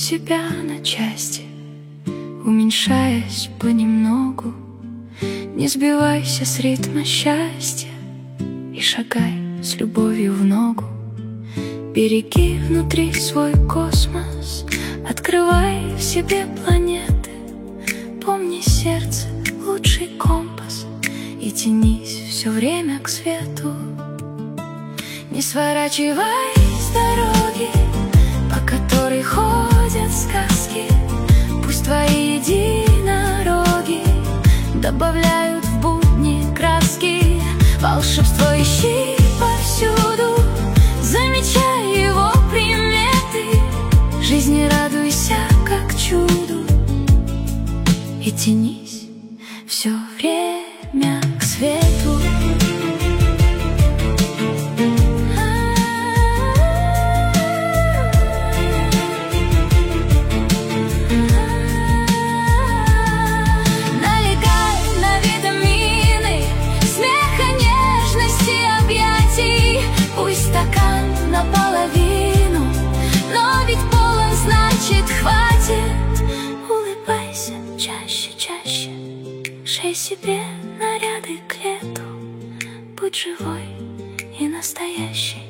себя на части, уменьшаясь понемногу. Не сбивайся с ритма счастья и шагай с любовью в ногу. Береги внутри свой космос, открывай в себе планеты. Помни, сердце — лучший компас, и тянись все время к свету. Не сворачивай с дороги, по которой ходят сказки. Пусть твои единороги добавляют в будни краски. Волшебство ищи повсюду, замечай его приметы. Жизни радуйся, как чуду, и тянись все время к свету. Наполовину, но ведь полон, значит, хватит. Улыбайся чаще, чаще, шей себе наряды к лету. Будь живой и настоящий.